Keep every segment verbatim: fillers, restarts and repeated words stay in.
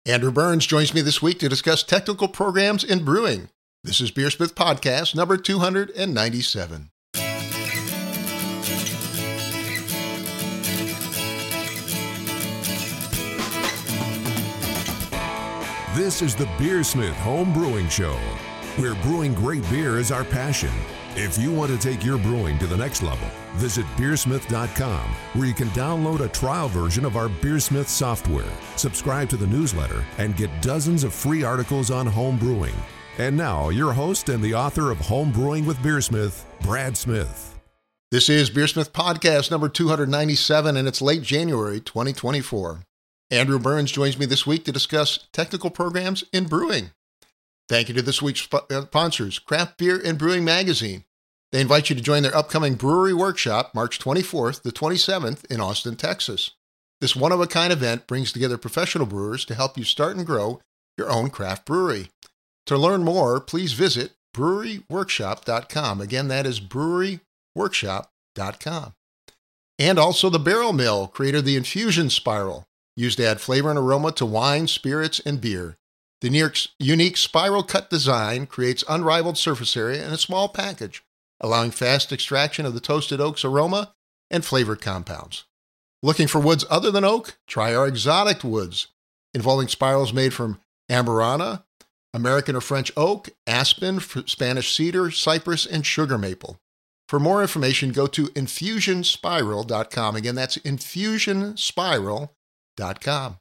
Andrew Burns joins me this week to discuss technical programs in brewing. This is Beersmith Podcast number two hundred ninety-seven. This is the Beersmith Home Brewing Show, where brewing great beer is our passion. If you want to take your brewing to the next level, visit beersmith dot com, where you can download a trial version of our Beersmith software, subscribe to the newsletter, and get dozens of free articles on home brewing. And now, your host and the author of Home Brewing with Beersmith, Brad Smith. This is Beersmith Podcast number two hundred ninety-seven, and it's late January twenty twenty-four. Andrew Burns joins me this week to discuss technical programs in brewing. Thank you to this week's sponsors, Craft Beer and Brewing Magazine. They invite you to join their upcoming brewery workshop, March twenty-fourth to twenty-seventh in Austin, Texas. This one-of-a-kind event brings together professional brewers to help you start and grow your own craft brewery. To learn more, please visit brewery workshop dot com. Again, that is brewery workshop dot com. And also the Barrel Mill created the Infusion Spiral, used to add flavor and aroma to wine, spirits, and beer. The unique spiral cut design creates unrivaled surface area in a small package, allowing fast extraction of the toasted oak's aroma and flavor compounds. Looking for woods other than oak? Try our exotic woods, involving spirals made from Amarana, American or French oak, aspen, Spanish cedar, cypress, and sugar maple. For more information, go to infusion spiral dot com. Again, that's infusion spiral dot com.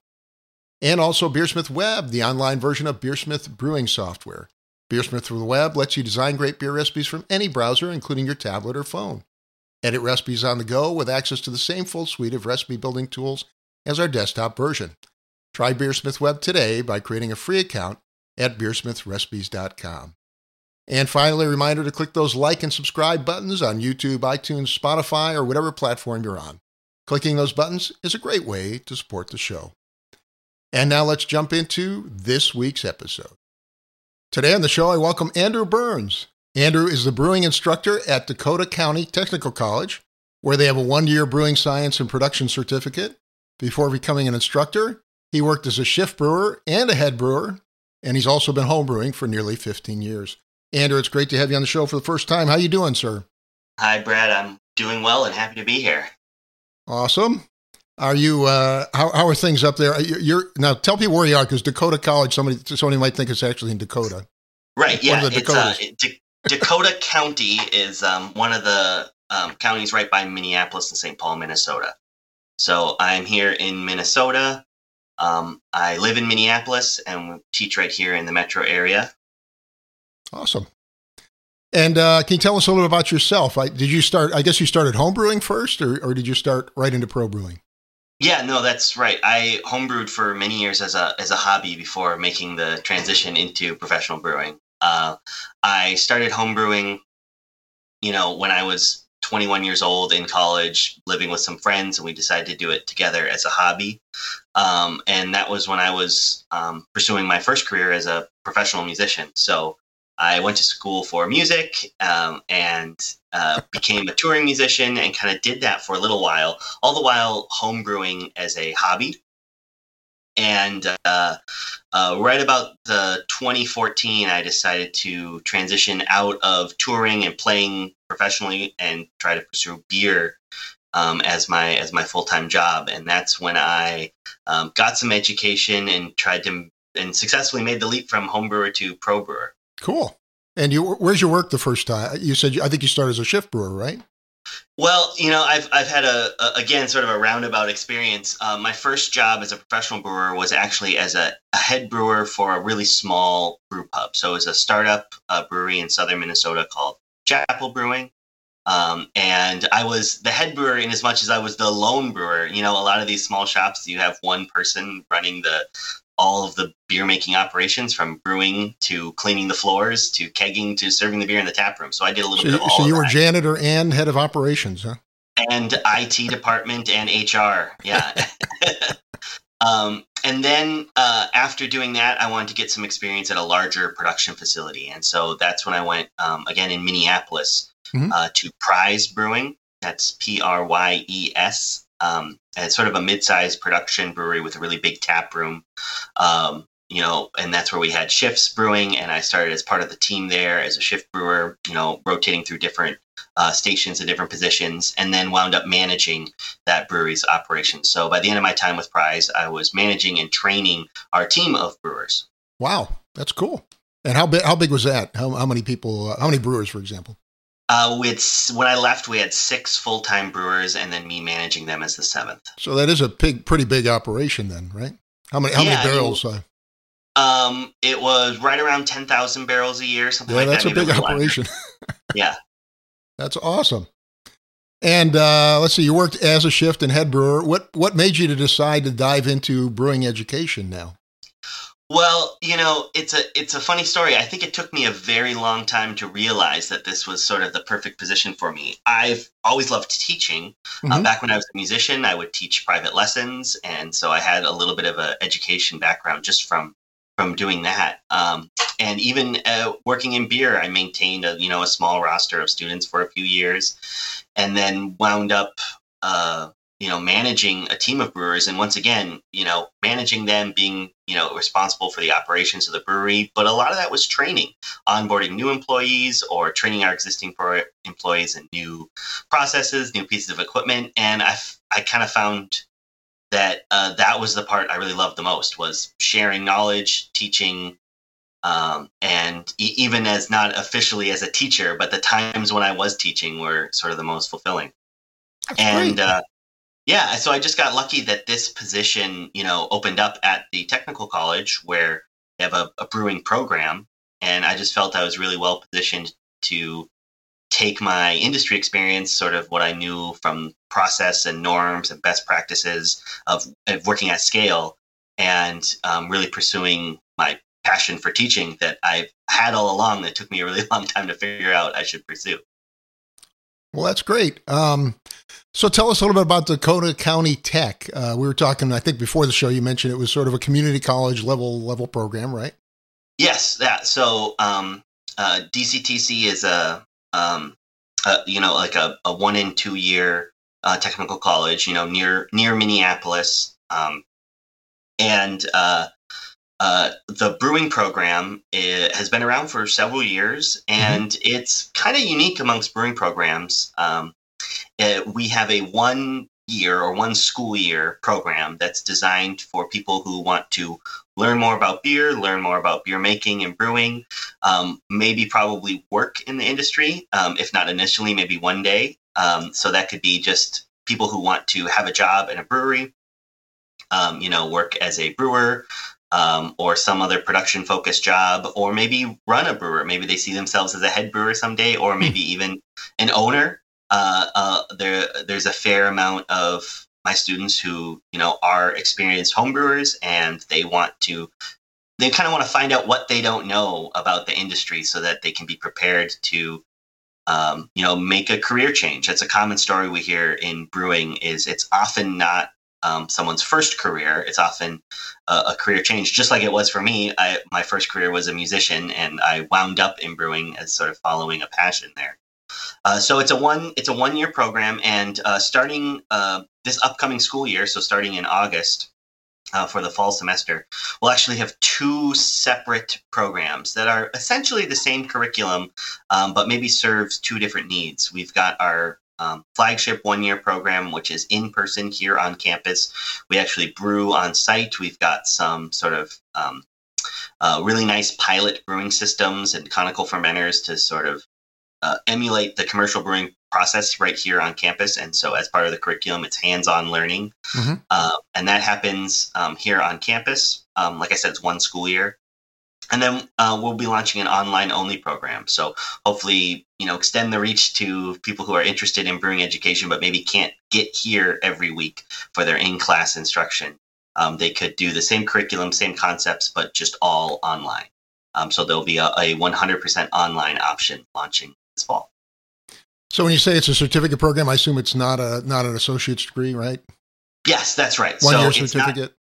And also Beersmith Web, the online version of Beersmith brewing software. Beersmith for the Web lets you design great beer recipes from any browser, including your tablet or phone. Edit recipes on the go with access to the same full suite of recipe building tools as our desktop version. Try Beersmith Web today by creating a free account at beersmith recipes dot com. And finally, a reminder to click those like and subscribe buttons on YouTube, iTunes, Spotify, or whatever platform you're on. Clicking those buttons is a great way to support the show. And now let's jump into this week's episode. Today on the show, I welcome Andrew Burns. Andrew is the brewing instructor at Dakota County Technical College, where they have a one-year brewing science and production certificate. Before becoming an instructor, he worked as a shift brewer and a head brewer, and he's also been home brewing for nearly fifteen years. Andrew, it's great to have you on the show for the first time. How you doing, sir? Hi, Brad. I'm doing well and happy to be here. Awesome. Are you, uh, how, how are things up there? You're, you're now tell people where you are, because Dakota College, somebody, somebody might think it's actually in Dakota. Right. Yeah. It's, uh, D- Dakota County is, um, one of the, um, counties right by Minneapolis and Saint Paul, Minnesota. So I'm here in Minnesota. Um, I live in Minneapolis and teach right here in the metro area. Awesome. And uh, can you tell us a little about yourself? I, did you start, I guess you started home brewing first, or, or did you start right into pro brewing? Yeah, no, that's right. I homebrewed for many years as a as a hobby before making the transition into professional brewing. Uh, I started homebrewing, you know, when I was twenty-one years old in college, living with some friends, and we decided to do it together as a hobby. Um, and that was when I was um, pursuing my first career as a professional musician. So I went to school for music um, and uh, became a touring musician and kind of did that for a little while, all the while homebrewing as a hobby. And uh, uh, right about the twenty fourteen, I decided to transition out of touring and playing professionally and try to pursue beer um, as my as my full-time job. And that's when I um, got some education and tried to and successfully made the leap from home brewer to pro brewer. Cool. And you, where's your work the first time? You said, I think you started as a shift brewer, right? Well, you know, I've I've had a, a again sort of a roundabout experience. Uh, my first job as a professional brewer was actually as a, a head brewer for a really small brew pub. So it was a startup uh, brewery in southern Minnesota called Chapel Brewing. Um, and I was the head brewer in as much as I was the lone brewer. You know, a lot of these small shops, you have one person running the all of the beer making operations, from brewing to cleaning the floors to kegging to serving the beer in the tap room. So I did a little so, bit of all So you of were that. janitor and head of operations, huh? And I T department and H R. Yeah. um, and then uh, after doing that, I wanted to get some experience at a larger production facility. And so that's when I went, um, again, in Minneapolis mm-hmm. uh, to Pryes Brewing. That's P R Y E S Um, and it's sort of a mid-sized production brewery with a really big tap room. Um, you know, and that's where we had shifts brewing, and I started as part of the team there as a shift brewer, you know, rotating through different uh, stations and different positions, and then wound up managing that brewery's operations. So by the end of my time with Prize, I was managing and training our team of brewers. Wow, that's cool. And how big, how big was that? How, how many people, uh, how many brewers, for example? Uh, we had, when I left, we had six full-time brewers, and then me managing them as the seventh. So that is a big, pretty big operation then, right? How many, how yeah, many barrels? I mean, uh, Um, it was right around ten thousand barrels a year, something yeah, like that's that. a big operation. Yeah. That's awesome. And uh, let's see, you worked as a shift and head brewer. What what made you to decide to dive into brewing education now? Well, you know, it's a it's a funny story. I think it took me a very long time to realize that this was sort of the perfect position for me. I've always loved teaching. Mm-hmm. Uh, back when I was a musician, I would teach private lessons, and so I had a little bit of an education background just from from doing that. Um, and even uh, working in beer, I maintained a you know a small roster of students for a few years, and then wound up. Uh, you know, managing a team of brewers. And once again, you know, managing them, being, you know, responsible for the operations of the brewery. But a lot of that was training, onboarding new employees or training our existing pro- employees in new processes, new pieces of equipment. And I, I kind of found that uh, that was the part I really loved the most, was sharing knowledge, teaching, um, and e- even as not officially as a teacher, but the times when I was teaching were sort of the most fulfilling. That's and, great. uh, Yeah, so I just got lucky that this position, you know, opened up at the technical college where they have a, a brewing program, and I just felt I was really well positioned to take my industry experience, sort of what I knew from process and norms and best practices of, of working at scale, and um, really pursuing my passion for teaching that I've had all along that took me a really long time to figure out I should pursue. Well, that's great. Um, so tell us a little bit about Dakota County Tech. Uh, we were talking, I think before the show, you mentioned it was sort of a community college level level program, right? Yes, that. So um, uh, D C T C is a, um, a you know, like a, a one and two year uh, technical college, you know, near near Minneapolis, um, and uh, uh, the brewing program is, has been around for several years, and mm-hmm. it's kind of unique amongst brewing programs. Um, it, we have a one year or one school year program that's designed for people who want to learn more about beer, learn more about beer making and brewing, um, maybe probably work in the industry, um, if not initially, maybe one day. Um, so that could be just people who want to have a job in a brewery, um, you know, work as a brewer, um, or some other production focused job, or maybe run a brewer. Maybe they see themselves as a head brewer someday, or maybe even an owner. Uh, uh, there, there's a fair amount of my students who, you know, are experienced homebrewers, and they want to, they kind of want to find out what they don't know about the industry so that they can be prepared to, um, you know, make a career change. That's a common story we hear in brewing. Is it's often not um, someone's first career. It's often a, a career change, just like it was for me. I, my first career was a musician, and I wound up in brewing as sort of following a passion there. Uh, so it's a one it's a one year program, and uh, starting uh, this upcoming school year, so starting in August uh, for the fall semester, we'll actually have two separate programs that are essentially the same curriculum, um, but maybe serves two different needs. We've got our um, flagship one year program, which is in person here on campus. We actually brew on site. We've got some sort of um, uh, really nice pilot brewing systems and conical fermenters to sort of Uh, emulate the commercial brewing process right here on campus. And so as part of the curriculum, it's hands-on learning. Mm-hmm. Uh, and that happens um, here on campus. Um, like I said, it's one school year. And then uh, we'll be launching an online-only program. So hopefully, you know, extend the reach to people who are interested in brewing education, but maybe can't get here every week for their in-class instruction. Um, they could do the same curriculum, same concepts, but just all online. Um, so there'll be a, a one hundred percent online option launching this fall. So when you say it's a certificate program, I assume it's not a not an associate's degree, right? Yes, that's right. One so year it's certificate.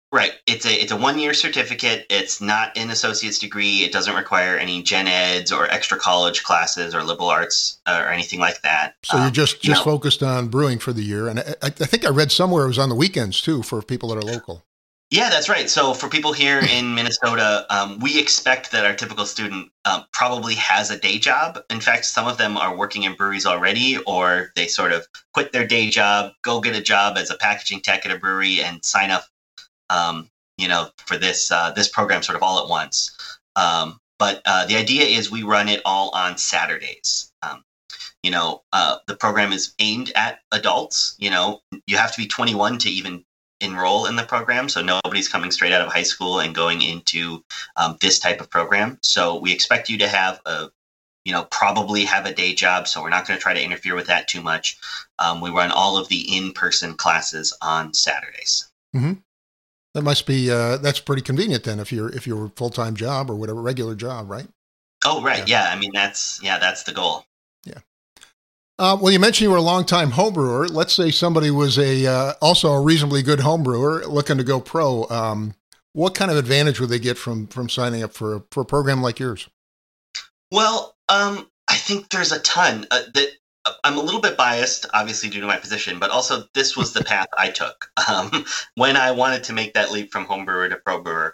Right. It's a it's a one year certificate. It's not an associate's degree. It doesn't require any gen eds or extra college classes or liberal arts or anything like that. So you're Um, just just no. focused on brewing for the year, and I, I think I read somewhere it was on the weekends too for people that are local. Yeah, that's right. So for people here in Minnesota, um, we expect that our typical student um, probably has a day job. In fact, some of them are working in breweries already, or they sort of quit their day job, go get a job as a packaging tech at a brewery, and sign up, um, you know, for this uh, this program sort of all at once. Um, but uh, the idea is we run it all on Saturdays. Um, you know, uh, the program is aimed at adults. You know, you have to be twenty-one to even enroll in the program, so nobody's coming straight out of high school and going into um, this type of program. So we expect you to have a, you know, probably have a day job. So we're not going to try to interfere with that too much. Um, we run all of the in-person classes on Saturdays. Mm-hmm. That must be uh, that's pretty convenient then if you're if you're a full time job or whatever regular job, right? Oh, right. Yeah. yeah. I mean, that's yeah, that's the goal. Yeah. Uh, well, you mentioned you were a longtime home brewer. Let's say somebody was a uh, also a reasonably good home brewer looking to go pro. Um, what kind of advantage would they get from from signing up for a, for a program like yours? Well, um, I think there's a ton. Uh, that uh, I'm a little bit biased, obviously due to my position, but also this was the path I took um, when I wanted to make that leap from home brewer to pro brewer.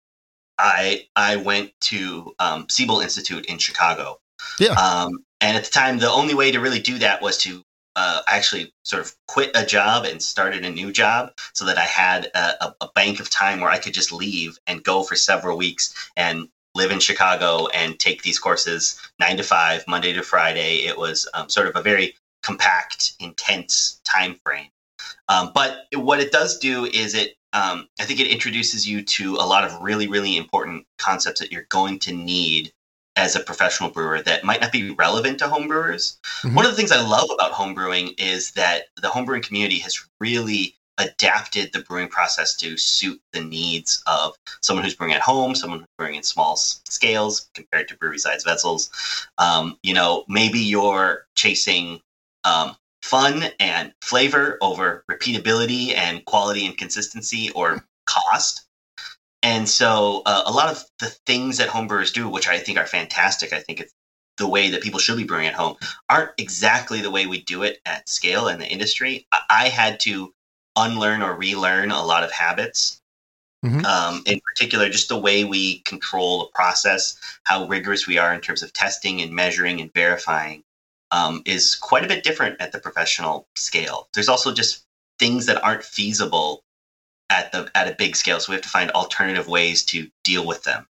I I went to um, Siebel Institute in Chicago. Yeah. Um, and at the time, the only way to really do that was to uh, actually sort of quit a job and started a new job so that I had a, a bank of time where I could just leave and go for several weeks and live in Chicago and take these courses nine to five, Monday to Friday. It was um, sort of a very compact, intense time frame. Um, but what it does do is it, um, I think it introduces you to a lot of really, really important concepts that you're going to need as a professional brewer that might not be relevant to homebrewers. Mm-hmm. One of the things I love about homebrewing is that the homebrewing community has really adapted the brewing process to suit the needs of someone who's brewing at home, someone who's brewing in small scales compared to brewery-sized vessels. Um, you know, maybe you're chasing um, fun and flavor over repeatability and quality and consistency or cost. And so uh, a lot of the things that homebrewers do, which I think are fantastic, I think it's the way that people should be brewing at home, aren't exactly the way we do it at scale in the industry. I, I had to unlearn or relearn a lot of habits. Mm-hmm. Um, in particular, just the way we control the process, how rigorous we are in terms of testing and measuring and verifying um, is quite a bit different at the professional scale. There's also just things that aren't feasible at the at a big scale, so we have to find alternative ways to deal with them.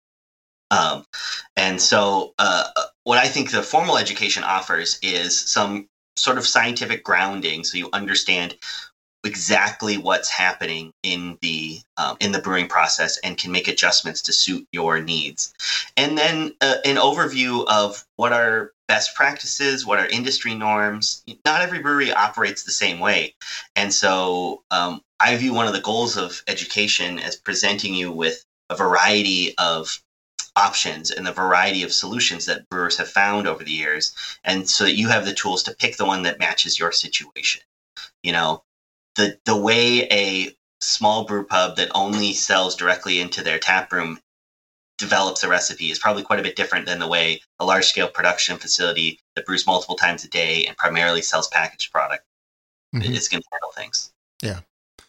Um, and so uh, what I think the formal education offers is some sort of scientific grounding, so you understand exactly what's happening in the um, in the brewing process and can make adjustments to suit your needs. And then uh, an overview of what are best practices, what are industry norms. Not every brewery operates the same way. And so um, I view one of the goals of education as presenting you with a variety of options and the variety of solutions that brewers have found over the years. And so that you have the tools to pick the one that matches your situation. You know, the the way a small brew pub that only sells directly into their tap room develops a recipe is probably quite a bit different than the way a large scale production facility that brews multiple times a day and primarily sells packaged product mm-hmm. is going to handle things. Yeah.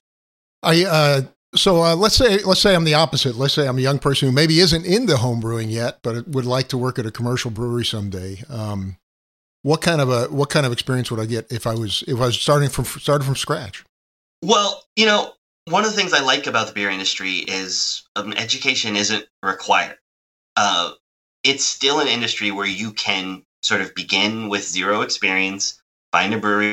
I, uh, so uh, let's say let's say I'm the opposite. Let's say I'm a young person who maybe isn't into home brewing yet, but would like to work at a commercial brewery someday. Um, what kind of a what kind of experience would I get if I was if I was starting from starting from scratch? Well, you know, one of the things I like about the beer industry is um, education isn't required. Uh, it's still an industry where you can sort of begin with zero experience, find a brewery,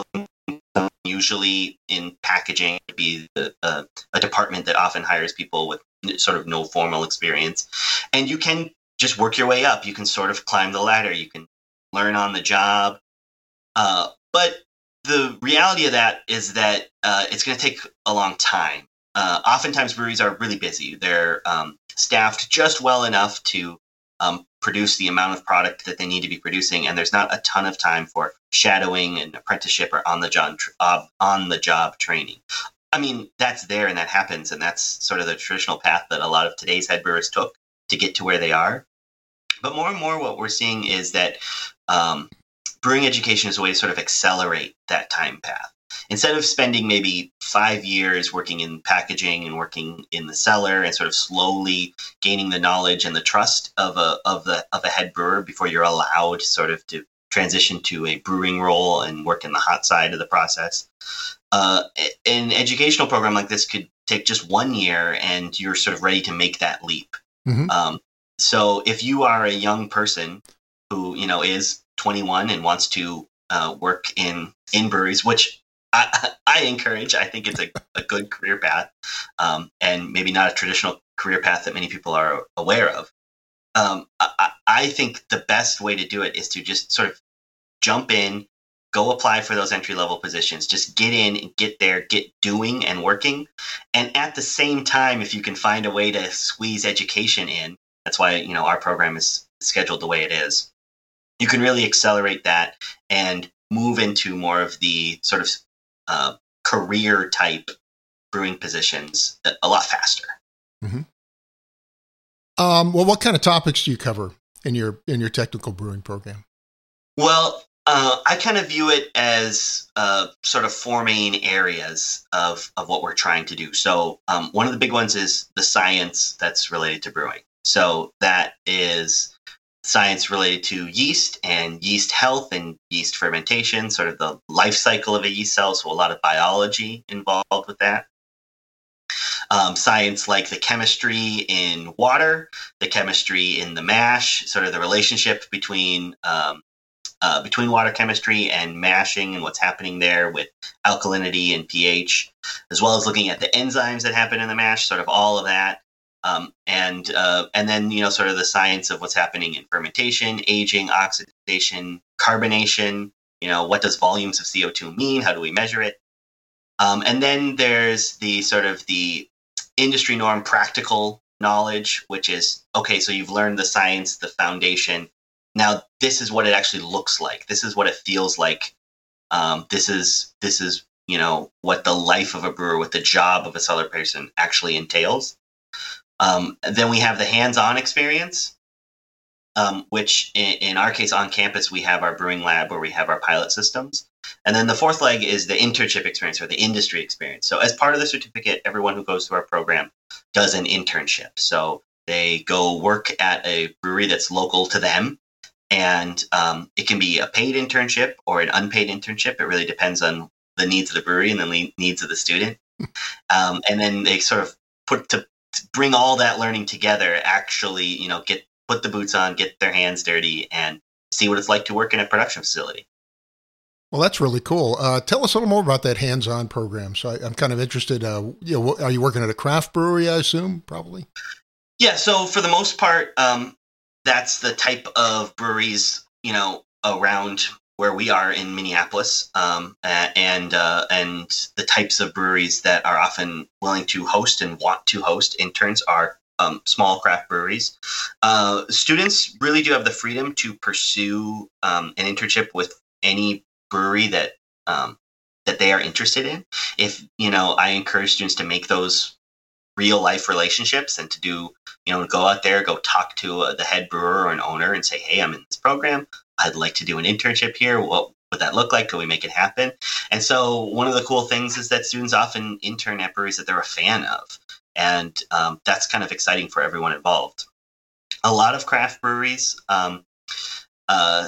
usually in packaging, would be the, uh, a department that often hires people with sort of no formal experience. And you can just work your way up. You can sort of climb the ladder. You can learn on the job. Uh, but the reality of that is that uh, it's going to take a long time. Uh, oftentimes breweries are really busy. They're um, staffed just well enough to um, produce the amount of product that they need to be producing, and there's not a ton of time for shadowing and apprenticeship or on the job uh, on the job training. I mean, that's there and that happens, and that's sort of the traditional path that a lot of today's head brewers took to get to where they are. But more and more what we're seeing is that um, brewing education is a way to sort of accelerate that time path. Instead of spending maybe five years working in packaging and working in the cellar and sort of slowly gaining the knowledge and the trust of a of the of a head brewer before you're allowed sort of to transition to a brewing role and work in the hot side of the process, uh, an educational program like this could take just one year and you're sort of ready to make that leap. Mm-hmm. Um, so if you are a young person who, you know, is twenty-one and wants to uh, work in, in breweries, which I, I encourage, I think it's a, a good career path, um, and maybe not a traditional career path that many people are aware of. Um, I, I think the best way to do it is to just sort of jump in, go apply for those entry level positions, just get in and get there, get doing and working. And at the same time, if you can find a way to squeeze education in, that's why, you know, our program is scheduled the way it is. You can really accelerate that and move into more of the sort of uh, career type brewing positions a lot faster. Mm-hmm. Um, well, what kind of topics do you cover in your in your technical brewing program? Well, uh, I kind of view it as uh, sort of four main areas of, of what we're trying to do. So um, one of the big ones is the science that's related to brewing. So that is science related to yeast and yeast health and yeast fermentation, sort of the life cycle of a yeast cell. So a lot of biology involved with that. Um, science like the chemistry in water, the chemistry in the mash, sort of the relationship between um, uh, between water chemistry and mashing and what's happening there with alkalinity and pH, as well as looking at the enzymes that happen in the mash, sort of all of that. Um, and uh, and then, you know, sort of the science of what's happening in fermentation, aging, oxidation, carbonation. You know, what does volumes of C O two mean? How do we measure it? Um, and then there's the sort of the industry norm practical knowledge, which is, okay, so you've learned the science, the foundation. Now, this is what it actually looks like. This is what it feels like. Um, this is, this is, you know, what the life of a brewer, what the job of a cellar person actually entails. Um, then we have the hands-on experience, um, which in, in our case on campus, we have our brewing lab where we have our pilot systems. And then the fourth leg is the internship experience or the industry experience. So as part of the certificate, everyone who goes through our program does an internship. So they go work at a brewery that's local to them. And um, it can be a paid internship or an unpaid internship. It really depends on the needs of the brewery and the le- needs of the student. Um, and then they sort of put to, to bring all that learning together, actually, you know, get put the boots on, get their hands dirty, and see what it's like to work in a production facility. Well, that's really cool. Uh, tell us a little more about that hands-on program. So I, I'm kind of interested. Uh, you know, are you working at a craft brewery, I assume, probably? Yeah. So for the most part, um, that's the type of breweries, you know, around where we are in Minneapolis, um, and uh, and the types of breweries that are often willing to host and want to host interns are um, small craft breweries. Uh, students really do have the freedom to pursue um, an internship with any brewery that um, that they are interested in. If, you know, I encourage students to make those real life relationships and to do, you know, go out there, go talk to uh, the head brewer or an owner and say, hey, I'm in this program. I'd like to do an internship here. What would that look like? Can we make it happen? And so one of the cool things is that students often intern at breweries that they're a fan of. And um, that's kind of exciting for everyone involved. A lot of craft breweries, um, uh,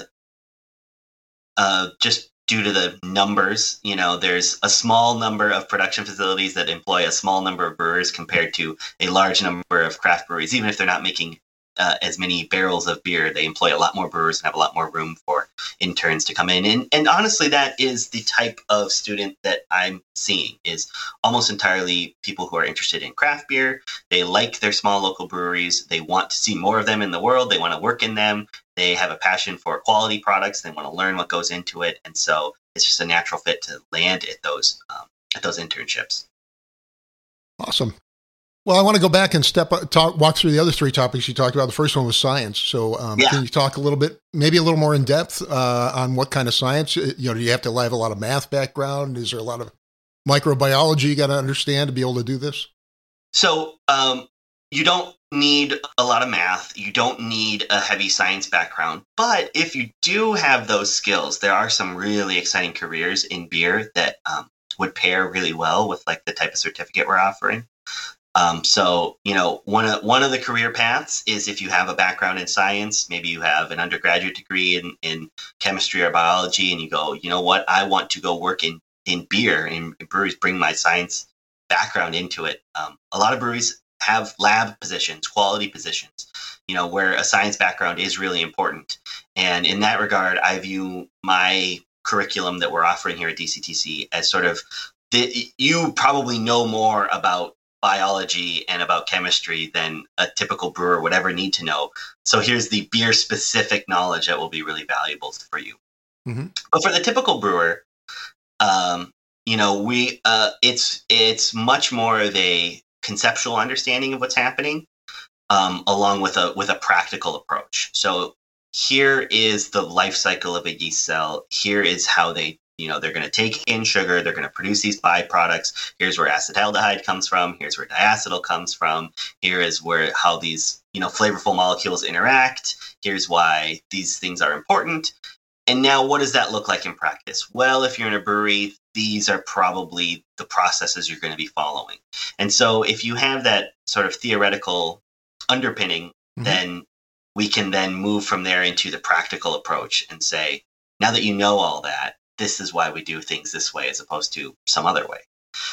uh, just due to the numbers, you know, there's a small number of production facilities that employ a small number of brewers compared to a large number of craft breweries. Even if they're not making uh, as many barrels of beer, they employ a lot more brewers and have a lot more room for interns to come in. And, and honestly, that is the type of student that I'm seeing, is almost entirely people who are interested in craft beer. They like their small local breweries. They want to see more of them in the world. They want to work in them. They have a passion for quality products. They want to learn what goes into it. And so it's just a natural fit to land at those um, at those internships. Awesome. Well, I want to go back and step talk, walk through the other three topics you talked about. The first one was science. So um, yeah. Can you talk a little bit, maybe a little more in depth uh, on what kind of science? You know, do you have to have a lot of math background? Is there a lot of microbiology you got to understand to be able to do this? So um, you don't need a lot of math. You don't need a heavy science background. But if you do have those skills, there are some really exciting careers in beer that um, would pair really well with like the type of certificate we're offering. Um, so, you know, one of one of the career paths is if you have a background in science, maybe you have an undergraduate degree in, in chemistry or biology, and you go, you know what, I want to go work in, in beer and breweries, bring my science background into it. Um, a lot of breweries have lab positions, quality positions, you know, where a science background is really important. And in that regard, I view my curriculum that we're offering here at D C T C as sort of, the, you probably know more about biology and about chemistry than a typical brewer would ever need to know. So here's the beer specific knowledge that will be really valuable for you. Mm-hmm. But for the typical brewer, um, you know, we uh, it's it's much more of a conceptual understanding of what's happening, um, along with a with a practical approach. So here is the life cycle of a yeast cell. Here is how they You know, they're going to take in sugar. They're going to produce these byproducts. Here's where acetaldehyde comes from. Here's where diacetyl comes from. Here is where how these, you know, flavorful molecules interact. Here's why these things are important. And now what does that look like in practice? Well, if you're in a brewery, these are probably the processes you're going to be following. And so if you have that sort of theoretical underpinning, mm-hmm. then we can then move from there into the practical approach and say, now that you know all that, this is why we do things this way as opposed to some other way.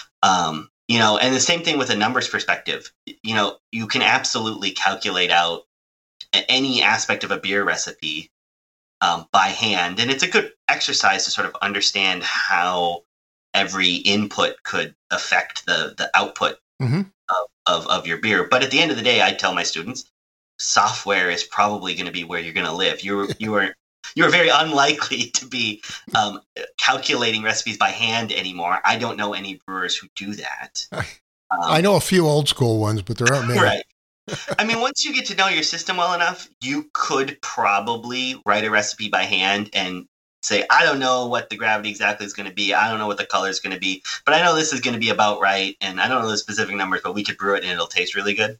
Um, you know, and the same thing with a numbers perspective. You know, you can absolutely calculate out any aspect of a beer recipe um, by hand. And it's a good exercise to sort of understand how every input could affect the, the output mm-hmm. of, of, of your beer. But at the end of the day, I tell my students, software is probably going to be where you're going to live. You you are You're very unlikely to be um, calculating recipes by hand anymore. I don't know any brewers who do that. Um, I know a few old school ones, but there aren't many. Right. I mean, once you get to know your system well enough, you could probably write a recipe by hand and say, I don't know what the gravity exactly is going to be. I don't know what the color is going to be, but I know this is going to be about right. And I don't know the specific numbers, but we could brew it and it'll taste really good.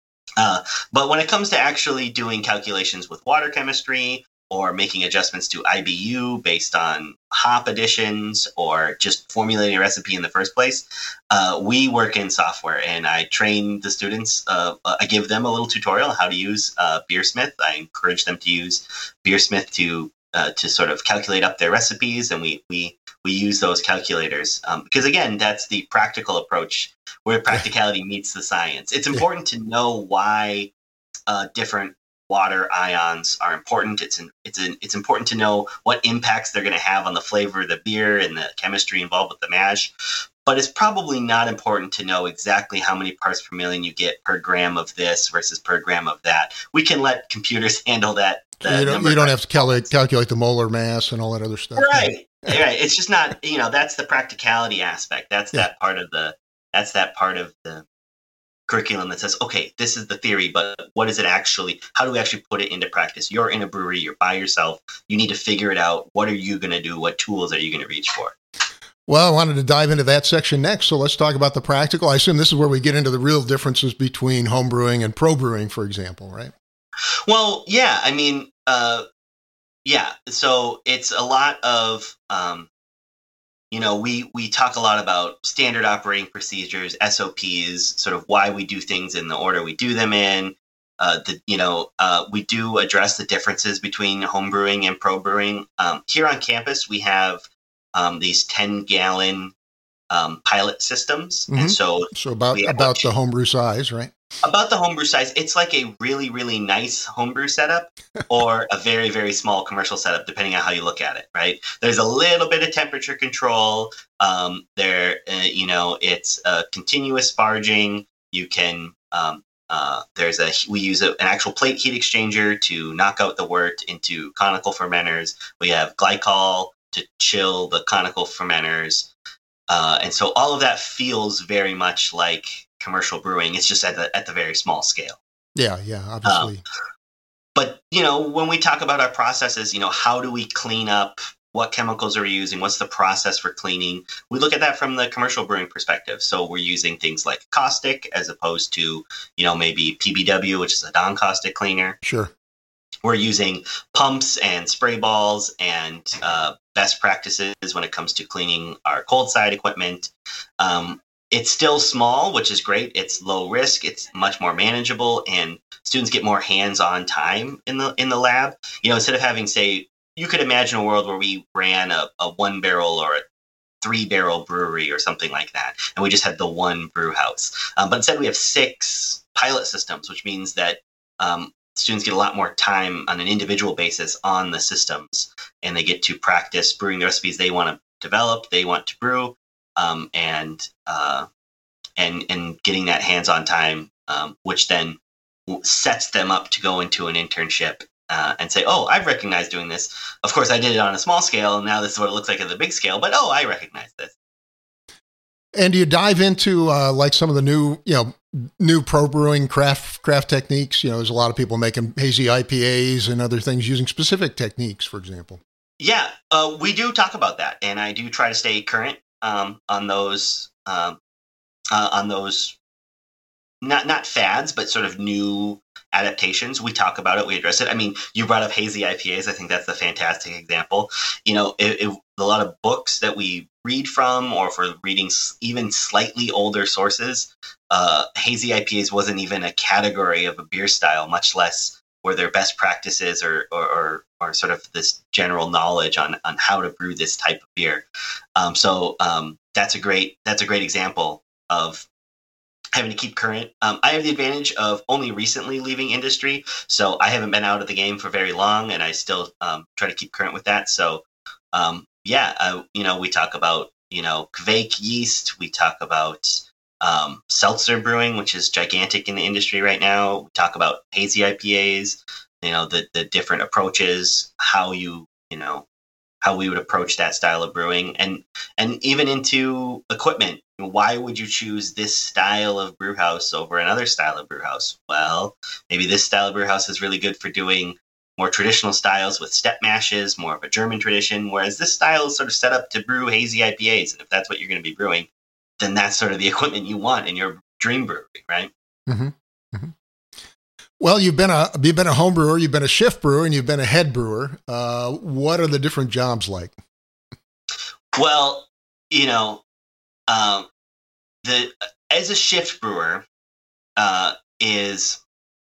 Uh, but when it comes to actually doing calculations with water chemistry, or making adjustments to I B U based on hop additions, or just formulating a recipe in the first place, uh, we work in software, and I train the students. Uh, I give them a little tutorial on how to use uh, Beersmith. I encourage them to use Beersmith to uh, to sort of calculate up their recipes, and we we we use those calculators um, because again, that's the practical approach where practicality meets the science. It's important to know why uh, different water ions are important. It's an, it's an, it's important to know what impacts they're going to have on the flavor of the beer and the chemistry involved with the mash. But it's probably not important to know exactly how many parts per million you get per gram of this versus per gram of that. We can let computers handle that. So you don't, you don't have to calculate, calculate the molar mass and all that other stuff. Right. Right. It's just not, you know, that's the practicality aspect. That's yeah. that part of the, that's that part of the curriculum that says, okay, this is the theory, but what is it actually? How do we actually put it into practice? You're in a brewery, you're by yourself. You need to figure it out. What are you going to do? What tools are you going to reach for? Well, I wanted to dive into that section next. So let's talk about the practical. I assume this is where we get into the real differences between home brewing and pro brewing, for example, right? Well, yeah. I mean, uh, yeah. So it's a lot of, um, You know, we, we talk a lot about standard operating procedures, S O Ps, sort of why we do things in the order we do them in. Uh, the, you know, uh, we do address the differences between home brewing and pro brewing. Um, here on campus, we have um, these ten gallon um, pilot systems, mm-hmm. and so so about about the homebrew size, right? About the homebrew size, it's like a really, really nice homebrew setup or a very, very small commercial setup, depending on how you look at it, right? There's a little bit of temperature control. Um, there, uh, you know, it's a continuous sparging. You can, um, uh, there's a, we use a, an actual plate heat exchanger to knock out the wort into conical fermenters. We have glycol to chill the conical fermenters. Uh, and so all of that feels very much like commercial brewing. It's just at the at the very small scale. Yeah, yeah, obviously. Um, but you know, when we talk about our processes, you know, how do we clean up what chemicals are we using? What's the process for cleaning? We look at that from the commercial brewing perspective. So we're using things like caustic as opposed to, you know, maybe P B W, which is a non-caustic cleaner. Sure. We're using pumps and spray balls and uh, best practices when it comes to cleaning our cold side equipment. Um, it's still small, which is great. It's low risk. It's much more manageable, and students get more hands-on time in the in the lab. You know, instead of having, say, you could imagine a world where we ran a, a one barrel or a three barrel brewery or something like that, and we just had the one brew house. Um, but instead, we have six pilot systems, which means that um, students get a lot more time on an individual basis on the systems, and they get to practice brewing the recipes they want to develop, they want to brew, um, and uh, and and getting that hands-on time, um, which then sets them up to go into an internship uh, and say, "Oh, I've recognized doing this. Of course, I did it on a small scale, and now this is what it looks like at the big scale. But oh, I recognize this." And do you dive into uh, like some of the new, you know, new pro brewing craft craft techniques? You know, there's a lot of people making hazy I P As and other things using specific techniques, for example. Yeah, uh, we do talk about that, and I do try to stay current um, on those um, uh, on those not not fads, but sort of new adaptations. We talk about it, we address it. I mean, you brought up hazy I P As. I think that's a fantastic example. You know, it, it, a lot of books that we read from, or for reading even slightly older sources, uh, hazy I P As wasn't even a category of a beer style, much less were there best practices or or, or, or sort of this general knowledge on, on how to brew this type of beer. Um, so um, that's a great that's a great example of having to keep current. Um, I have the advantage of only recently leaving industry, so I haven't been out of the game for very long, and I still um, try to keep current with that. So, um, yeah, uh, you know, we talk about, you know, Kveik yeast. We talk about um, seltzer brewing, which is gigantic in the industry right now. We talk about hazy I P As, you know, the, the different approaches, how you, you know, how we would approach that style of brewing, and and even into equipment. Why would you choose this style of brew house over another style of brew house? Well, maybe this style of brew house is really good for doing more traditional styles with step mashes, more of a German tradition, whereas this style is sort of set up to brew hazy I P As. And if that's what you're going to be brewing, then that's sort of the equipment you want in your dream brewery, right? Mm-hmm. Mm-hmm. Well, you've been a you've been a home brewer, you've been a shift brewer, and you've been a head brewer. Uh, what are the different jobs like? Well, you know, um, the as a shift brewer uh, is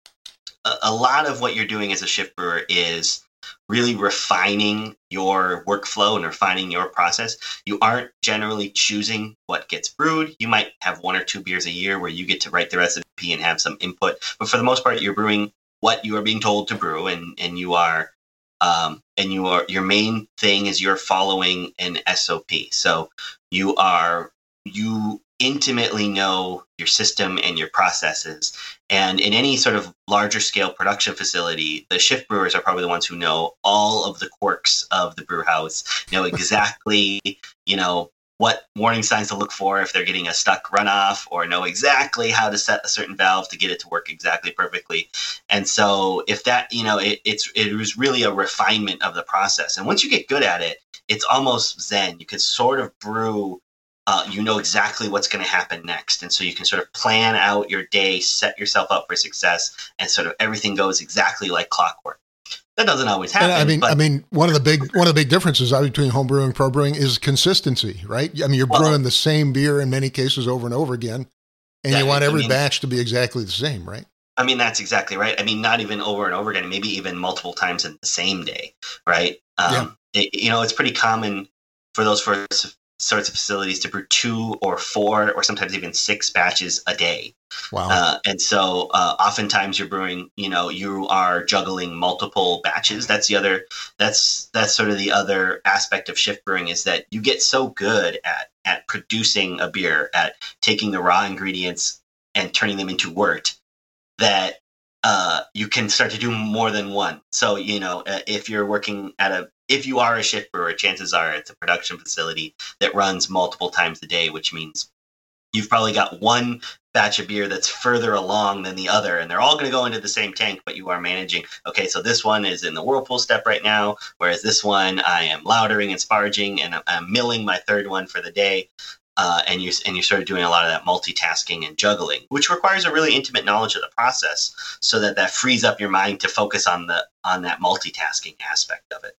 a, a lot of what you're doing as a shift brewer is really refining your workflow and refining your process. You aren't generally choosing what gets brewed. You might have one or two beers a year where you get to write the recipe and have some input. But for the most part, you're brewing what you are being told to brew, and, and you are um, and you are your main thing is you're following an S O P. So you are you intimately know your system and your processes. And in any sort of larger scale production facility, the shift brewers are probably the ones who know all of the quirks of the brew house, know exactly, you know, what warning signs to look for if they're getting a stuck runoff, or know exactly how to set a certain valve to get it to work exactly perfectly. And so if that, you know, it, it's, it was really a refinement of the process. And once you get good at it, it's almost Zen. You can sort of brew Uh, you know exactly what's going to happen next. And so you can sort of plan out your day, set yourself up for success, and sort of everything goes exactly like clockwork. That doesn't always happen. And I mean, but, I mean, one of the big one of the big differences between home brewing and pro brewing is consistency, right? I mean, you're well, brewing the same beer in many cases over and over again, and yeah, you want every I mean, batch to be exactly the same, right? I mean, that's exactly right. I mean, not even over and over again, maybe even multiple times in the same day, right? Um, yeah. it, you know, it's pretty common for those first sorts of facilities to brew two or four or sometimes even six batches a day. Wow. Uh, and so uh, oftentimes you're brewing, you know, you are juggling multiple batches. That's the other, that's, that's sort of the other aspect of shift brewing, is that you get so good at, at producing a beer, at taking the raw ingredients and turning them into wort, that uh, you can start to do more than one. So, you know, uh, if you're working at a, if you are a shift brewer, chances are it's a production facility that runs multiple times a day, which means you've probably got one batch of beer that's further along than the other, and they're all going to go into the same tank, but you are managing, okay, so this one is in the whirlpool step right now, whereas this one I am lautering and sparging, and I'm, I'm milling my third one for the day. Uh, and you and you're sort of doing a lot of that multitasking and juggling, which requires a really intimate knowledge of the process, so that that frees up your mind to focus on the on that multitasking aspect of it.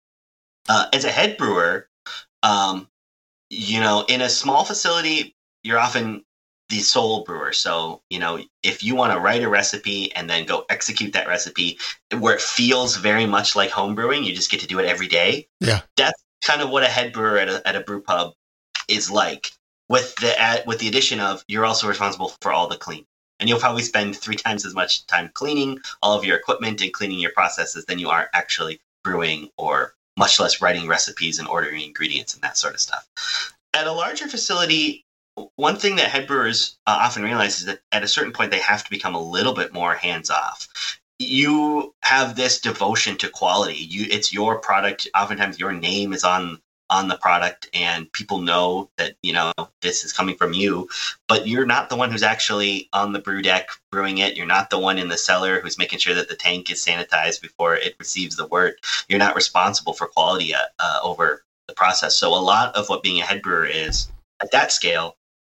Uh, as a head brewer, um, you know, in a small facility, you're often the sole brewer. So, you know, if you want to write a recipe and then go execute that recipe where it feels very much like home brewing, you just get to do it every day. Yeah, that's kind of what a head brewer at a, at a brew pub is like, with the ad, with the addition of you're also responsible for all the cleaning. And you'll probably spend three times as much time cleaning all of your equipment and cleaning your processes than you are actually brewing, or much less writing recipes and ordering ingredients and that sort of stuff. At a larger facility, one thing that head brewers uh, often realize is that at a certain point, they have to become a little bit more hands-off. You have this devotion to quality. You, it's your product. Oftentimes your name is on on the product, and people know that, you know, this is coming from you, but you're not the one who's actually on the brew deck brewing it. You're not the one in the cellar who's making sure that the tank is sanitized before it receives the wort. You're not responsible for quality uh, uh, over the process. So a lot of what being a head brewer is at that scale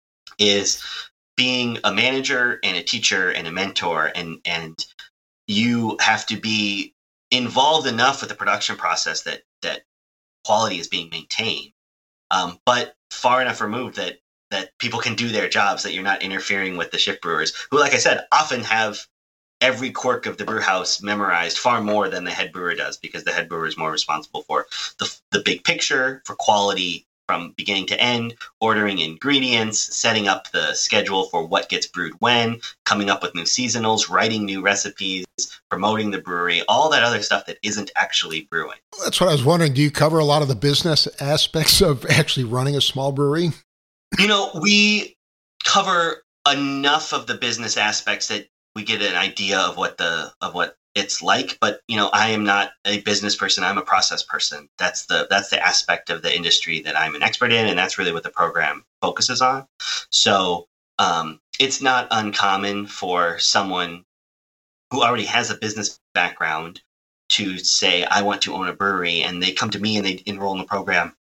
is being a manager and a teacher and a mentor, and and you have to be involved enough with the production process that that quality is being maintained, um, but far enough removed that that people can do their jobs, that you're not interfering with the shift brewers, who, like I said, often have every quirk of the brew house memorized far more than the head brewer does, because the head brewer is more responsible for the the big picture, for quality from beginning to end, ordering ingredients, setting up the schedule for what gets brewed when, coming up with new seasonals, writing new recipes, promoting the brewery, all that other stuff that isn't actually brewing. That's what I was wondering. Do you cover a lot of the business aspects of actually running a small brewery? You know, we cover enough of the business aspects that we get an idea of what the of what it's like, but you know, I am not a business person. I'm a process person. That's the that's the aspect of the industry that I'm an expert in, and that's really what the program focuses on. So um, it's not uncommon for someone who already has a business background to say, I want to own a brewery, and they come to me and they enroll in the program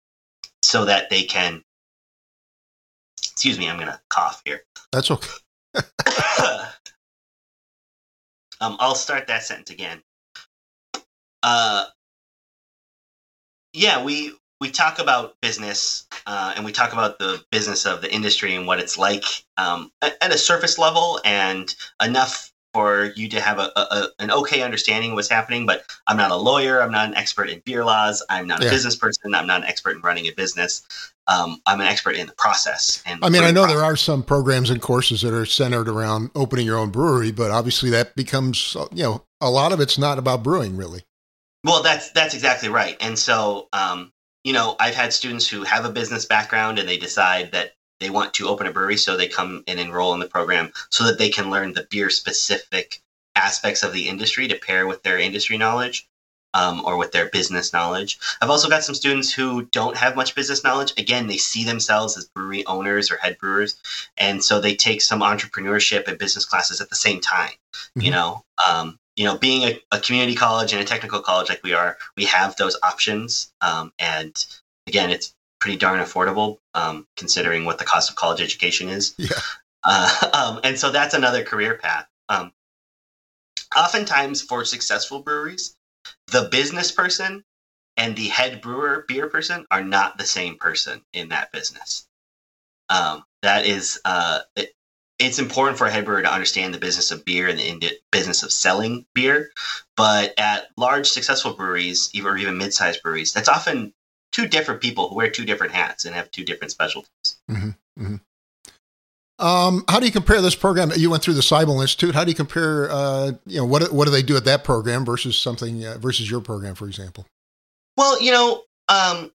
so that they can, excuse me, I'm going to cough here. That's okay. um, I'll start that sentence again. Uh, yeah, we, we talk about business uh, and we talk about the business of the industry and what it's like um, at, at a surface level, and enough for you to have a, a an okay understanding of what's happening. But I'm not a lawyer. I'm not an expert in beer laws. I'm not a yeah. business person. I'm not an expert in running a business. Um, I'm an expert in the process. And I mean, I know process. There are some programs and courses that are centered around opening your own brewery, but obviously that becomes, you know, a lot of it's not about brewing, really. Well, that's that's exactly right. And so, um, you know, I've had students who have a business background and they decide that they want to open a brewery, so they come and enroll in the program so that they can learn the beer-specific aspects of the industry to pair with their industry knowledge um, or with their business knowledge. I've also got some students who don't have much business knowledge. Again, they see themselves as brewery owners or head brewers, and so they take some entrepreneurship and business classes at the same time. Mm-hmm. You know, um, you know, being a, a community college and a technical college like we are, we have those options, um, and again, it's pretty darn affordable, um, considering what the cost of college education is. Yeah. Uh, um, and so that's another career path. Um, oftentimes for successful breweries, the business person and the head brewer beer person are not the same person in that business. Um, that is, uh, it, it's important for a head brewer to understand the business of beer and the ind- business of selling beer. But at large successful breweries, or even mid-sized breweries, that's often two different people who wear two different hats and have two different specialties. Mm-hmm, mm-hmm. Um, how do you compare this program that you went through, the Seibel Institute? How do you compare, uh, you know, what what do they do at that program versus something uh, versus your program, for example? Well, you know, um,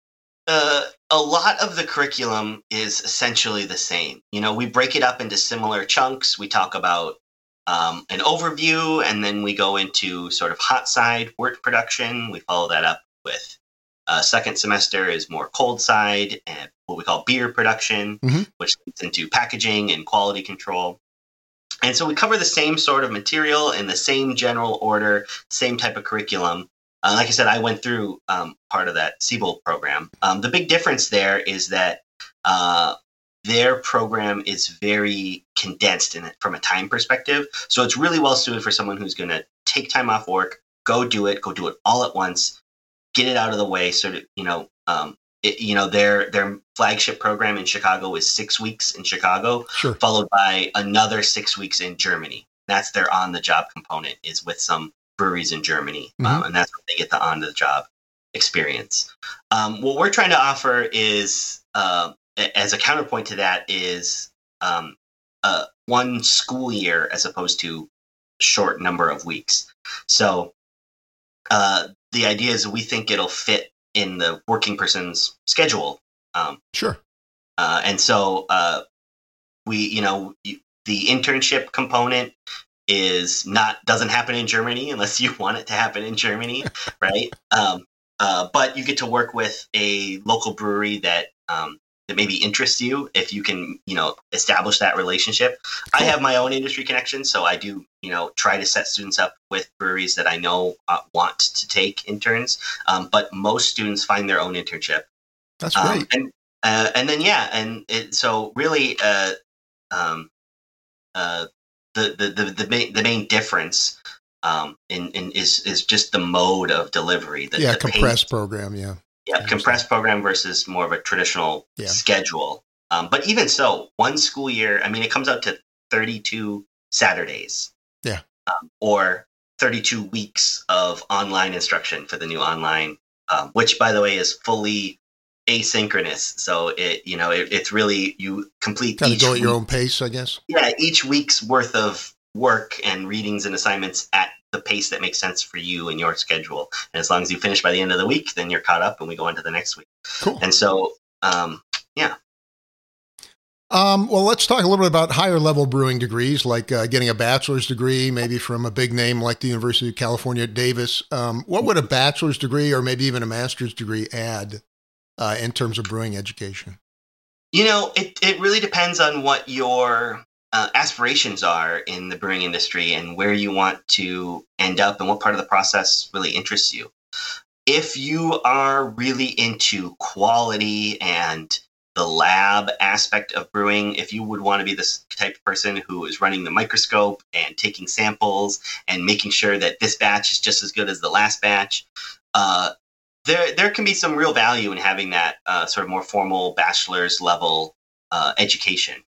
uh, a lot of the curriculum is essentially the same. You know, we break it up into similar chunks. We talk about um, an overview, and then we go into sort of hot side wort production. We follow that up with Uh, second semester is more cold side and what we call beer production, mm-hmm. which leads into packaging and quality control. And so we cover the same sort of material in the same general order, same type of curriculum. Uh, like I said, I went through um, part of that Siebel program. Um, the big difference there is that uh, their program is very condensed in it from a time perspective. So it's really well suited for someone who's going to take time off work, go do it, go do it all at once, get it out of the way. So that, you know, um, it, you know, their their flagship program in Chicago is six weeks in Chicago, sure. followed by another six weeks in Germany. That's their on-the-job component, is with some breweries in Germany, mm-hmm. um, and that's where they get the on-the-job experience. Um, what we're trying to offer is, uh, as a counterpoint to that, is um, uh, one school year as opposed to short number of weeks. So uh, the idea is we think it'll fit in the working person's schedule. Um, sure. Uh, and so uh, we, you know, the internship component is not, doesn't happen in Germany unless you want it to happen in Germany, right? Um, uh, but you get to work with a local brewery that um, that maybe interests you if you can, you know, establish that relationship. Cool. I have my own industry connections, so I do, you know, try to set students up with breweries that I know uh, want to take interns. Um, but most students find their own internship. That's great. Um, and uh, and then yeah, and it, so really, uh, um, uh, the the the the main the main difference um, in in is is just the mode of delivery. The, yeah, the compressed pace. program. Yeah. Yeah, compressed program versus more of a traditional yeah. schedule. Um, but even so, one school year, I mean, it comes out to thirty-two Saturdays. Yeah. Um, or thirty-two weeks of online instruction for the new online, um, which, by the way, is fully asynchronous. So it, you know, it, it's really, you complete kind each of go at week, your own pace, I guess. Yeah, each week's worth of work and readings and assignments at the pace that makes sense for you and your schedule. And as long as you finish by the end of the week, then you're caught up and we go on to the next week. Cool. And so, um, yeah. Um, well, let's talk a little bit about higher level brewing degrees, like uh, getting a bachelor's degree, maybe from a big name like the University of California at Davis. Um, what would a bachelor's degree or maybe even a master's degree add uh, in terms of brewing education? You know, it, it really depends on what your Uh, aspirations are in the brewing industry and where you want to end up and what part of the process really interests you. If you are really into quality and the lab aspect of brewing, if you would want to be this type of person who is running the microscope and taking samples and making sure that this batch is just as good as the last batch, uh, there there can be some real value in having that uh, sort of more formal bachelor's level uh, education.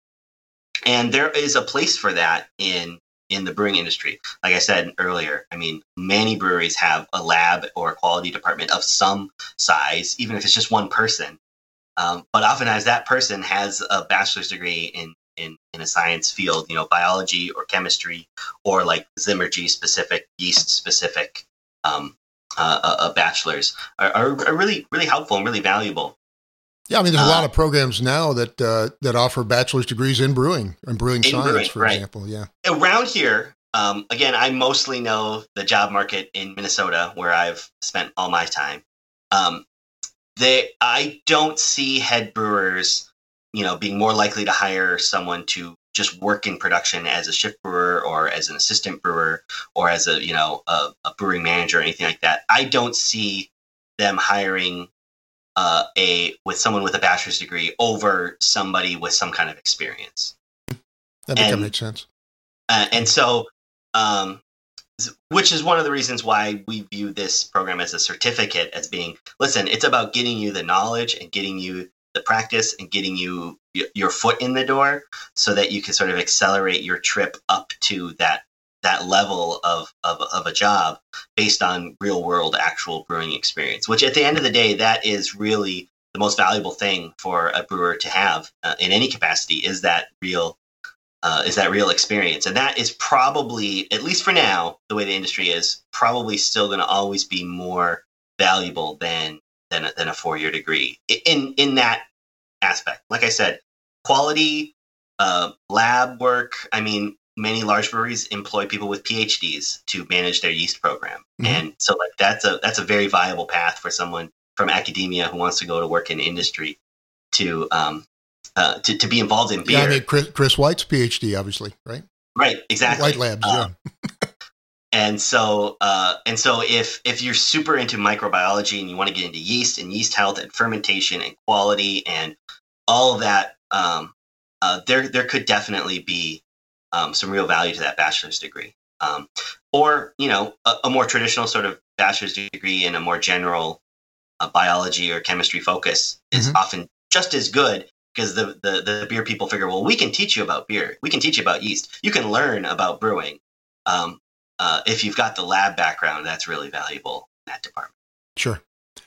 And there is a place for that in in the brewing industry. Like I said earlier, I mean, many breweries have a lab or a quality department of some size, even if it's just one person. Um, but oftentimes that person has a bachelor's degree in, in, in a science field, you know, biology or chemistry, or like Zimmergy specific, yeast specific um, uh, uh, bachelors are, are, are really, really helpful and really valuable. Yeah, I mean, there's a uh, lot of programs now that uh, that offer bachelor's degrees in brewing and brewing in science, brewing, for right. example. Yeah. Around here, um, again, I mostly know the job market in Minnesota, where I've spent all my time. Um, they, I don't see head brewers, you know, being more likely to hire someone to just work in production as a shift brewer or as an assistant brewer or as a, you know, a, a brewing manager or anything like that. I don't see them hiring Uh, a with someone with a bachelor's degree over somebody with some kind of experience. That and, makes sense. Uh, and so, um, which is one of the reasons why we view this program as a certificate, as being, listen, it's about getting you the knowledge and getting you the practice and getting you y- your foot in the door so that you can sort of accelerate your trip up to that that level of, of, of a job based on real world actual brewing experience, which at the end of the day, that is really the most valuable thing for a brewer to have uh, in any capacity is that real, uh, is that real experience. And that is probably, at least for now, the way the industry is, probably still going to always be more valuable than, than, a, than a four-year degree in, in that aspect. Like I said, quality, uh, lab work, I mean, many large breweries employ people with P H Ds to manage their yeast program. Mm-hmm. And so like that's a that's a very viable path for someone from academia who wants to go to work in industry to um, uh, to, to be involved in beer. Yeah, I mean, Chris, Chris White's PhD, obviously, right? Right, exactly. White Labs, uh, yeah. And so, uh, and so, if if you're super into microbiology and you want to get into yeast and yeast health and fermentation and quality and all of that, um, uh, there there could definitely be um, some real value to that bachelor's degree. Um, or you know, a, a more traditional sort of bachelor's degree in a more general uh, biology or chemistry focus is Mm-hmm. often just as good. Because the, the the beer people figure, well, we can teach you about beer, we can teach you about yeast, you can learn about brewing. Um, Uh, if you've got the lab background, that's really valuable in that department. Sure.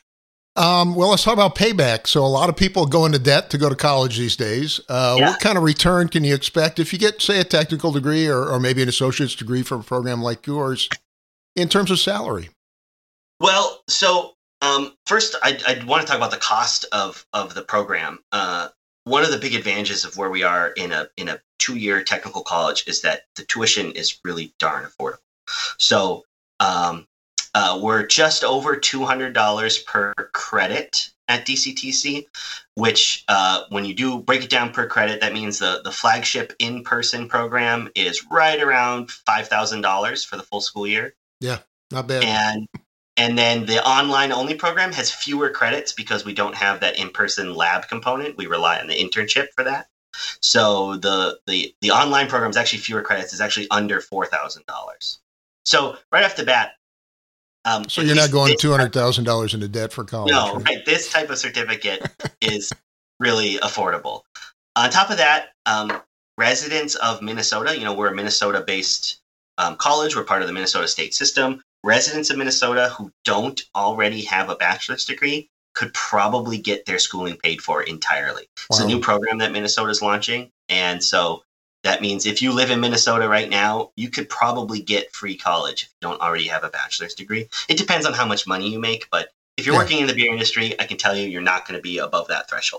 Um, well, let's talk about payback. So a lot of people go into debt to go to college these days. Uh, Yeah. What kind of return can you expect if you get, say, a technical degree or, or maybe an associate's degree from a program like yours in terms of salary? Well, so um, first, I, I want to talk about the cost of of the program. Uh, one of the big advantages of where we are in a in a two-year technical college is that the tuition is really darn affordable. So um, uh, we're just over two hundred dollars per credit at D C T C, which uh, when you do break it down per credit, that means the, the flagship in-person program is right around five thousand dollars for the full school year. Yeah, not bad. And and then the online-only program has fewer credits because we don't have that in-person lab component. We rely on the internship for that. So the the the online program is actually fewer credits. It's actually under four thousand dollars. So right off the bat, um, So you're not going two hundred thousand dollars into debt for college. no, right? right. This type of certificate is really affordable. On top of that, um, residents of Minnesota, you know, we're a Minnesota-based um, college. We're part of the Minnesota state system. Residents of Minnesota who don't already have a bachelor's degree could probably get their schooling paid for entirely. It's Wow. a new program that Minnesota is launching. And so that means if you live in Minnesota right now, you could probably get free college if you don't already have a bachelor's degree. It depends on how much money you make, but if you're Yeah. working in the beer industry, I can tell you you're not going to be above that threshold.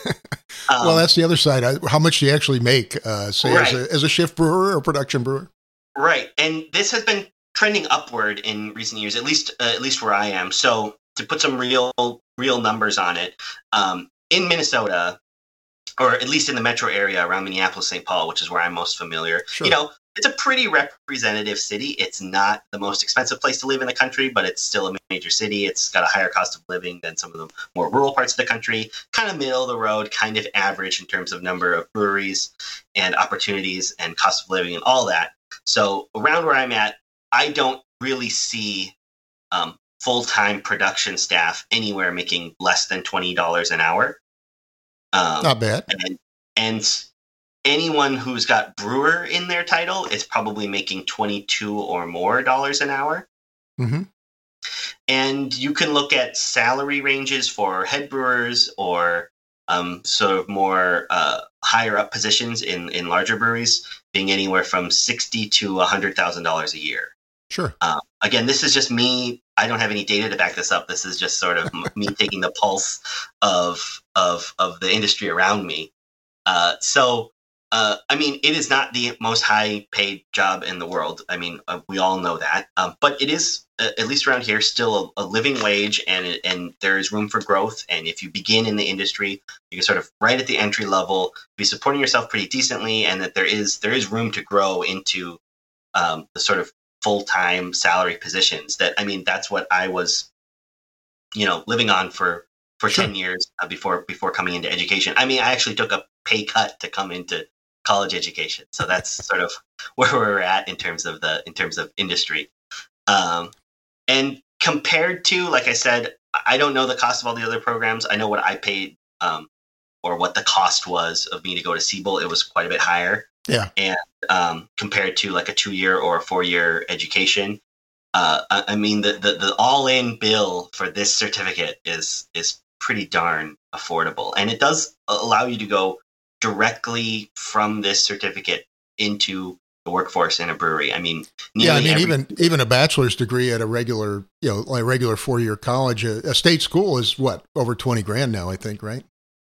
Um, Well, that's the other side. I- How much do you actually make, uh, say, Right. as, a, as a shift brewer or production brewer? Right, and this has been trending upward in recent years, at least uh, at least where I am. So to put some real real numbers on it, um, in Minnesota, or at least in the metro area around Minneapolis, Saint Paul, which is where I'm most familiar, Sure. you know, it's a pretty representative city. It's not the most expensive place to live in the country, but it's still a major city. It's got a higher cost of living than some of the more rural parts of the country. Kind of middle of the road, kind of average in terms of number of breweries and opportunities and cost of living and all that. So around where I'm at, I don't really see um, full-time production staff anywhere making less than twenty dollars an hour. Um, Not bad. and, and anyone who's got brewer in their title is probably making twenty-two or more dollars an hour. Mm-hmm. And you can look at salary ranges for head brewers or um, sort of more uh, higher up positions in, in larger breweries being anywhere from sixty to one hundred thousand dollars a year. Sure. Um, again, this is just me. I don't have any data to back this up. This is just sort of m- me taking the pulse of of of the industry around me. Uh, so, uh, I mean, it is not the most high paid job in the world. I mean, uh, we all know that. Um, but it is, uh, at least around here, still a, a living wage, and it, and there is room for growth. And if you begin in the industry, you can sort of right at the entry level be supporting yourself pretty decently, and that there is there is room to grow into um, the sort of full-time salary positions that, I mean, that's what I was, you know, living on for, for Sure. ten years uh, before, before coming into education. I mean, I actually took a pay cut to come into college education. So that's sort of where we're at in terms of the, in terms of industry. Um, and compared to, like I said, I don't know the cost of all the other programs. I know what I paid, um, or what the cost was of me to go to Siebel. It was quite a bit higher. Yeah. And um, compared to like a two-year or a four-year education, uh, I, I mean, the, the, the all-in bill for this certificate is is pretty darn affordable. And it does allow you to go directly from this certificate into the workforce in a brewery. I mean, Yeah, I nearly mean, every- even even a bachelor's degree at a regular, you know, like regular four-year college, a, a state school is what, over twenty grand now, I think, right?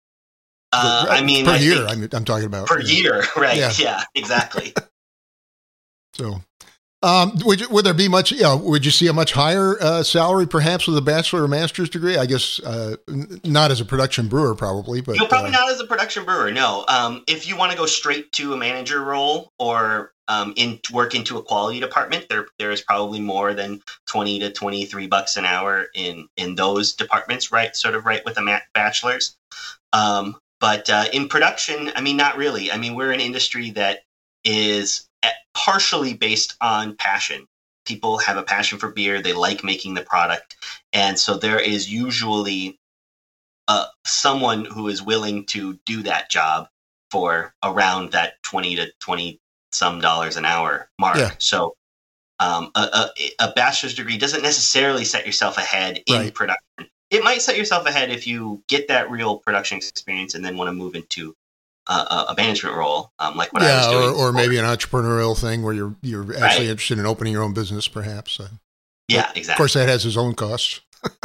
uh, I mean, per I year, think I'm, I'm talking about. per yeah. year, right? Yeah. Yeah, exactly. So, Um, would, you, would there be much, you know, would you see a much higher uh, salary perhaps with a bachelor or master's degree? I guess uh, n- not as a production brewer probably, but. No, probably uh, not as a production brewer, no. Um, if you want to go straight to a manager role or um, in work into a quality department, there there is probably more than twenty to twenty-three bucks an hour in, in those departments, right? Sort of right with a ma- bachelor's. Um, but uh, in production, I mean, not really. I mean, we're an industry that is partially based on passion. People have a passion for beer. They like making the product. And so there is usually uh, someone who is willing to do that job for around that twenty to twenty some dollars an hour mark. Yeah. So um, a, a, a bachelor's degree doesn't necessarily set yourself ahead in Right. production. It might set yourself ahead if you get that real production experience and then want to move into Uh, a management role, um, like what I was yeah, doing. or, or maybe an entrepreneurial thing where you're you're actually Right. interested in opening your own business, perhaps. Uh, Yeah, Of exactly. course, that has its own costs.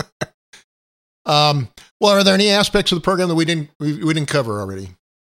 um, well, are there any aspects of the program that we didn't we, we didn't cover already?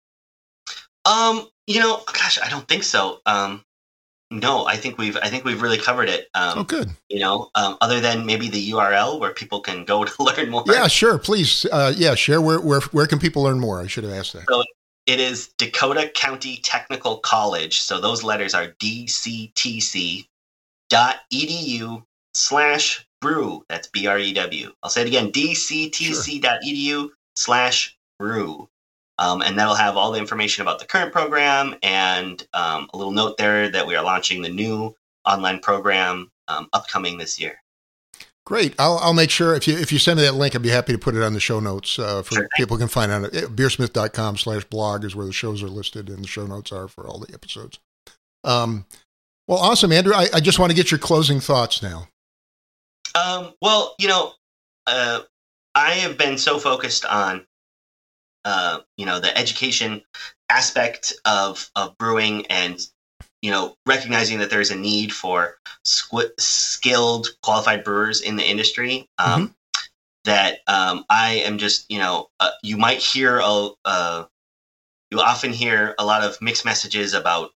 Um, you know, gosh, I don't think so. Um, no, I think we've I think we've really covered it. Um, Oh, good. You know, um, other than maybe the U R L where people can go to learn more. Yeah, sure. Please, uh, yeah, share where where where can people learn more? I should have asked that. So it is Dakota County Technical College. So those letters are D C T C dot edu slash brew. That's B R E W. I'll say it again, D C T C dot edu slash brew. Um, and that'll have all the information about the current program and um, a little note there that we are launching the new online program um, upcoming this year. Great. I'll I'll make sure if you if you send me that link, I'd be happy to put it on the show notes uh, for Sure. people can find out. beersmith dot com slash blog is where the shows are listed and the show notes are for all the episodes. Um, well, awesome, Andrew. I, I just want to get your closing thoughts now. Um, well, you know, uh, I have been so focused on, uh, you know, the education aspect of, of brewing and, you know, recognizing that there's a need for squ- skilled, qualified brewers in the industry. Um, mm-hmm. That um, I am just, you know, uh, you might hear, a, uh, you often hear a lot of mixed messages about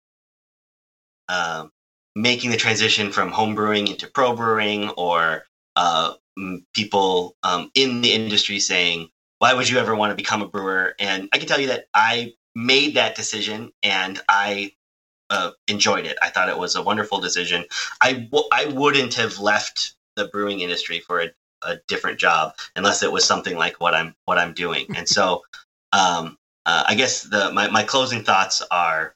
uh, making the transition from home brewing into pro brewing, or uh, people um, in the industry saying, why would you ever want to become a brewer? And I can tell you that I made that decision and I uh, enjoyed it. I thought it was a wonderful decision. I, w- I wouldn't have left the brewing industry for a, a different job unless it was something like what I'm what I'm doing. And so um, uh, I guess the my, my closing thoughts are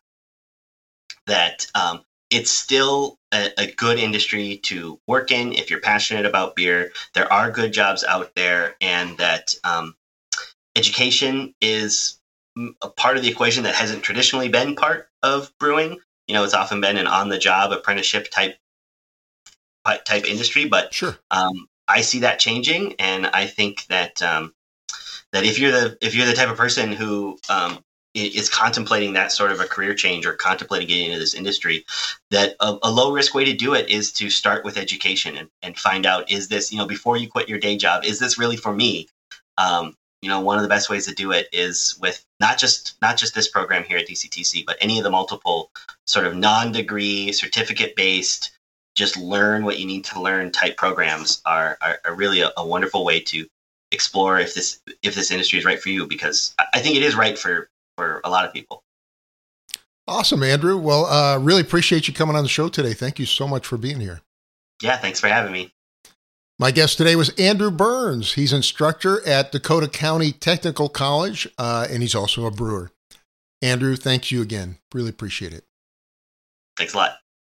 that um, it's still a, a good industry to work in if you're passionate about beer. There are good jobs out there, and that um, education is a part of the equation that hasn't traditionally been part of brewing. You know, it's often been an on-the-job apprenticeship type type industry, but sure. um, I see that changing, and I think that um, that if you're the if you're the type of person who um, is contemplating that sort of a career change or contemplating getting into this industry, that a, a low risk way to do it is to start with education and, and find out, is this, you know, before you quit your day job, is this really for me? Um, you know, one of the best ways to do it is with not just not just this program here at D C T C, but any of the multiple sort of non-degree, certificate-based, just learn what you need to learn type programs are are, are really a, a wonderful way to explore if this if this industry is right for you, because I think it is right for for a lot of people. Awesome, Andrew. Well, uh, really appreciate you coming on the show today. Thank you so much for being here. Yeah, thanks for having me. My guest today was Andrew Burns. He's instructor at Dakota County Technical College, uh, and he's also a brewer. Andrew, thank you again. Really appreciate it. Thanks a lot.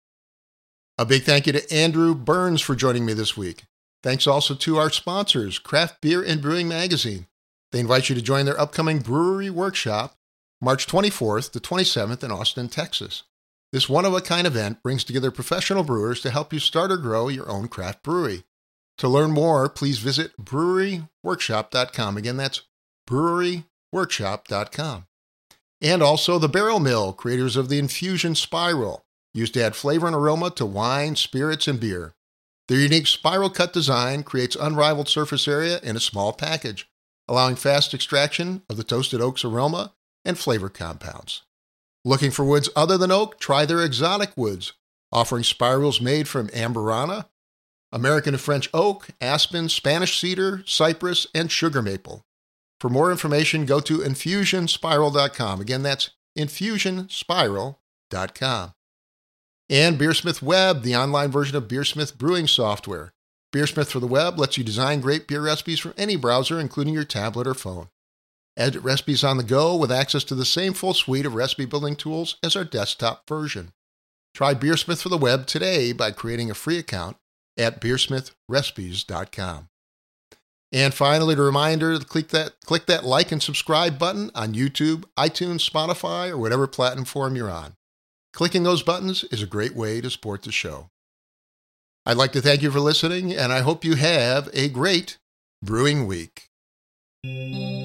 A big thank you to Andrew Burns for joining me this week. Thanks also to our sponsors, Craft Beer and Brewing Magazine. They invite you to join their upcoming brewery workshop, March twenty-fourth to twenty-seventh in Austin, Texas. This one-of-a-kind event brings together professional brewers to help you start or grow your own craft brewery. To learn more, please visit brewery workshop dot com. Again, that's brewery workshop dot com. And also the Barrel Mill, creators of the Infusion Spiral, used to add flavor and aroma to wine, spirits, and beer. Their unique spiral cut design creates unrivaled surface area in a small package, allowing fast extraction of the toasted oak's aroma and flavor compounds. Looking for woods other than oak? Try their exotic woods, offering spirals made from amburana, American and French oak, aspen, Spanish cedar, cypress, and sugar maple. For more information, go to infusion spiral dot com. Again, that's infusion spiral dot com. And Beersmith Web, the online version of Beersmith brewing software. Beersmith for the web lets you design great beer recipes for any browser, including your tablet or phone. Edit recipes on the go with access to the same full suite of recipe building tools as our desktop version. Try Beersmith for the web today by creating a free account at beersmith recipes dot com. And finally, a reminder to click that, click that like and subscribe button on YouTube, iTunes, Spotify, or whatever platform you're on. Clicking those buttons is a great way to support the show. I'd like to thank you for listening, and I hope you have a great brewing week.